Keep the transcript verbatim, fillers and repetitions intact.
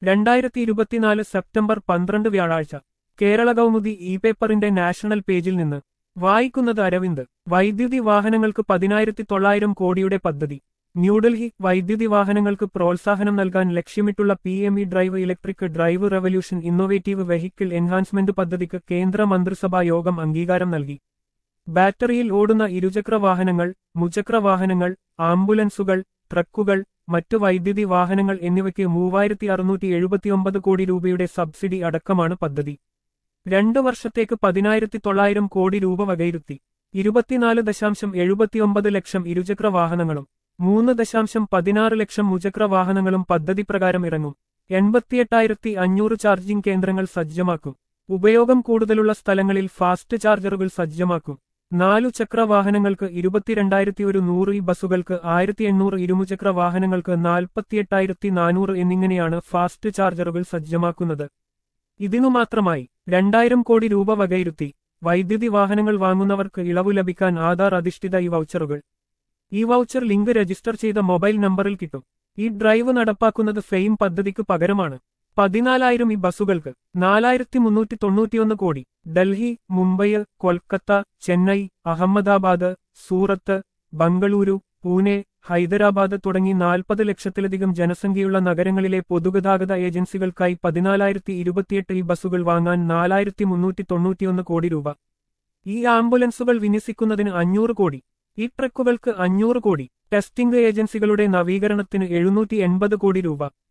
രണ്ടായിരത്തി ഇരുപത്തിനാല് സെപ്റ്റംബർ പന്ത്രണ്ട് വ്യാഴാഴ്ച കേരള കൗമുദി ഇ പേപ്പറിന്റെ നാഷണൽ പേജിൽ നിന്ന് വായിക്കുന്നത് അരവിന്ദ്. വൈദ്യുതി വാഹനങ്ങൾക്ക് പതിനായിരത്തി തൊള്ളായിരം കോടിയുടെ പദ്ധതി. ന്യൂഡൽഹി. വൈദ്യുതി വാഹനങ്ങൾക്ക് പ്രോത്സാഹനം നൽകാൻ ലക്ഷ്യമിട്ടുള്ള P M E drive electric drive revolution innovative vehicle enhancement പദ്ധതിക്ക് കേന്ദ്ര മന്ത്രിസഭാ യോഗം അംഗീകാരം നൽകി. ബാറ്ററിയിൽ ഓടുന്ന ഇരുചക്ര വാഹനങ്ങൾ, മുചക്ര വാഹനങ്ങൾ, ആംബുലൻസുകൾ, ട്രക്കുകൾ, മറ്റു വൈദ്യുതി വാഹനങ്ങൾ എന്നിവയ്ക്ക് മൂവായിരത്തി അറുന്നൂറ്റി എഴുപത്തിയൊമ്പത് കോടി രൂപയുടെ സബ്സിഡി അടക്കമാണ് പദ്ധതി. രണ്ടു വർഷത്തേക്ക് പതിനായിരത്തി തൊള്ളായിരം കോടി രൂപ വകയിരുത്തി. ഇരുപത്തിനാല് ദശാംശം എഴുപത്തിയൊമ്പത് ലക്ഷം ഇരുചക്ര വാഹനങ്ങളും മൂന്ന് ദശാംശം പതിനാറ് ലക്ഷം മുചക്ര വാഹനങ്ങളും പദ്ധതി പ്രകാരം ഇറങ്ങും. എൺപത്തിയെട്ടായിരത്തി അഞ്ഞൂറ് ചാർജിംഗ് കേന്ദ്രങ്ങൾ സജ്ജമാക്കും. ഉപയോഗം കൂടുതലുള്ള സ്ഥലങ്ങളിൽ ഫാസ്റ്റ് ചാർജറുകൾ സജ്ജമാക്കും. നാലു ചക്ര വാഹനങ്ങൾക്ക് ഇരുപത്തിരണ്ടായിരത്തി ഒരു നൂറ് ഇ ബസുകൾക്ക് ആയിരത്തി എണ്ണൂറ് ഇരുമുചക്ര വാഹനങ്ങൾക്ക് നാൽപ്പത്തിയെട്ടായിരത്തി നാനൂറ് എന്നിങ്ങനെയാണ് ഫാസ്റ്റ് ചാർജറുകൾ സജ്ജമാക്കുന്നത്. ഇതിനു മാത്രമായി രണ്ടായിരം കോടി രൂപ വകയിരുത്തി. വൈദ്യുതി വാഹനങ്ങൾ വാങ്ങുന്നവർക്ക് ഇളവു ലഭിക്കാൻ ആധാർ അധിഷ്ഠിത ഇ വൗച്ചറുകൾ. ഈ വൗച്ചർ ലിങ്ക് രജിസ്റ്റർ ചെയ്ത മൊബൈൽ നമ്പറിൽ കിട്ടും. ഈ ഡ്രൈവ് നടപ്പാക്കുന്നത് ഫെയിം പദ്ധതിക്ക് പകരമാണ്. പതിനാലായിരം ഈ ബസുകൾക്ക് നാലായിരത്തി മുന്നൂറ്റി തൊണ്ണൂറ്റിയൊന്ന് കോടി. ഡൽഹി, മുംബൈ, കൊൽക്കത്ത, ചെന്നൈ, അഹമ്മദാബാദ്, സൂറത്ത്, ബംഗളൂരു, പൂനെ, ഹൈദരാബാദ് തുടങ്ങി നാൽപ്പത് ലക്ഷത്തിലധികം ജനസംഖ്യയുള്ള നഗരങ്ങളിലെ പൊതുഗതാഗത ഏജൻസികൾക്കായി പതിനാലായിരത്തി ഇരുപത്തിയെട്ട് ഈ ബസുകൾ വാങ്ങാൻ നാലായിരത്തി മുന്നൂറ്റി തൊണ്ണൂറ്റിയൊന്ന് കോടി രൂപ. ഈ ആംബുലൻസുകൾ വിന്യസിക്കുന്നതിന് അഞ്ഞൂറ് കോടി. ഈ ട്രക്കുകൾക്ക് അഞ്ഞൂറ് കോടി. ടെസ്റ്റിംഗ് ഏജൻസികളുടെ നവീകരണത്തിന് എഴുന്നൂറ്റി എൺപത് കോടി രൂപ.